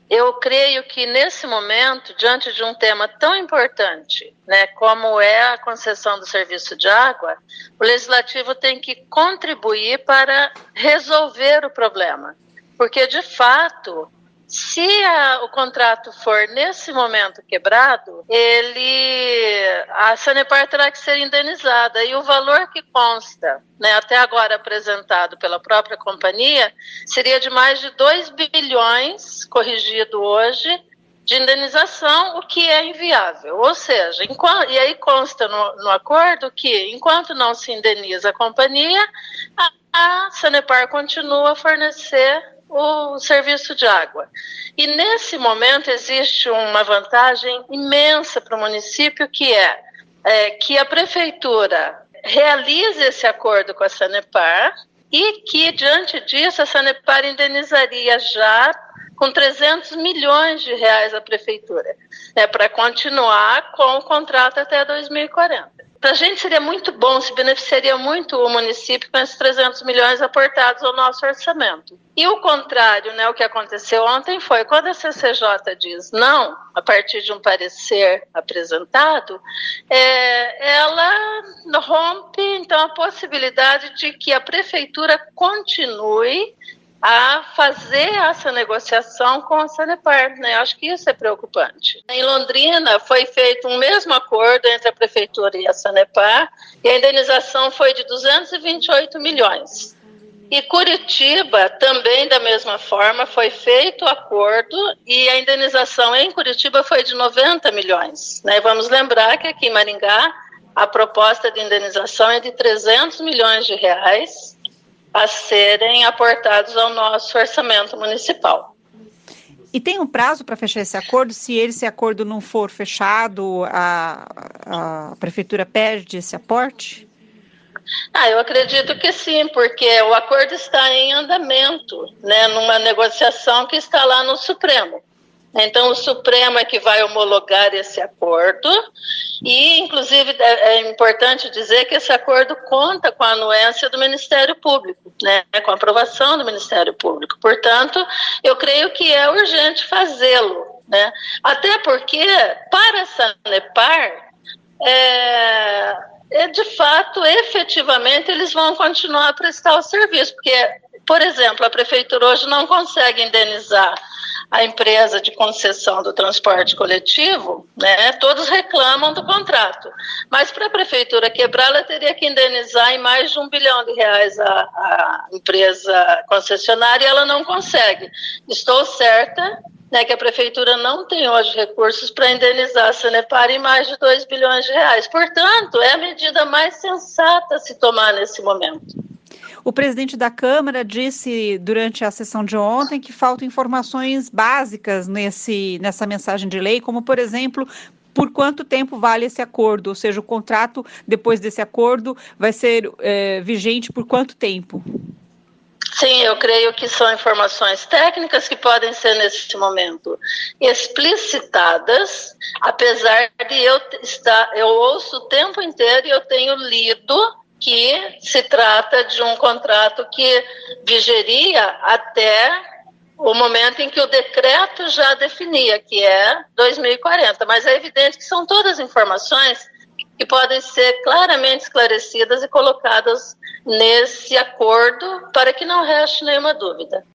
Eu creio que nesse momento, diante de um tema tão importante, né, como é a concessão do serviço de água, o Legislativo tem que contribuir para resolver o problema. Porque, de fato, se o contrato for nesse momento quebrado, a Sanepar terá que ser indenizada. E o valor que consta, né, até agora apresentado pela própria companhia, seria de mais de 2 bilhões, corrigido hoje, de indenização, o que é inviável. Ou seja, e aí consta no acordo que, enquanto não se indeniza a companhia, a Sanepar continua a fornecer o serviço de água. E nesse momento existe uma vantagem imensa para o município, que que a prefeitura realize esse acordo com a Sanepar e que, diante disso, a Sanepar indenizaria já com 300 milhões de reais a prefeitura, para continuar com o contrato até 2040. Para a gente seria muito bom, se beneficiaria muito o município com esses 300 milhões aportados ao nosso orçamento. E o contrário, né, o que aconteceu ontem foi, quando a CCJ diz não, a partir de um parecer apresentado, ela rompe, então, a possibilidade de que a prefeitura continue a fazer essa negociação com a Sanepar, né? Acho que isso é preocupante. Em Londrina foi feito um mesmo acordo entre a Prefeitura e a Sanepar, e a indenização foi de 228 milhões. E Curitiba, também da mesma forma, foi feito o acordo e a indenização em Curitiba foi de 90 milhões. Né? Vamos lembrar que aqui em Maringá a proposta de indenização é de 300 milhões de reais, a serem aportados ao nosso orçamento municipal. E tem um prazo para fechar esse acordo? Se esse acordo não for fechado, a prefeitura perde esse aporte? Eu acredito que sim, porque o acordo está em andamento, né, numa negociação que está lá no Supremo. Então, o Supremo é que vai homologar esse acordo e, inclusive, é importante dizer que esse acordo conta com a anuência do Ministério Público, né, com a aprovação do Ministério Público. Portanto, eu creio que é urgente fazê-lo, né, até porque, para a Sanepar, de fato, efetivamente, eles vão continuar a prestar o serviço, porque, por exemplo, a Prefeitura hoje não consegue indenizar a empresa de concessão do transporte coletivo, né, todos reclamam do contrato. Mas para a Prefeitura quebrar, ela teria que indenizar em mais de R$1 bilhão a empresa concessionária e ela não consegue. Estou certa, né, que a Prefeitura não tem hoje recursos para indenizar a Sanepar em mais de R$2 bilhões. Portanto, é a medida mais sensata a se tomar nesse momento. O presidente da Câmara disse durante a sessão de ontem que faltam informações básicas nessa mensagem de lei, como, por exemplo, por quanto tempo vale esse acordo, ou seja, o contrato depois desse acordo vai ser vigente por quanto tempo? Sim, eu creio que são informações técnicas que podem ser, nesse momento, explicitadas, apesar de eu ouço o tempo inteiro e eu tenho lido que se trata de um contrato que vigeria até o momento em que o decreto já definia, que é 2040. Mas é evidente que são todas informações que podem ser claramente esclarecidas e colocadas nesse acordo para que não reste nenhuma dúvida.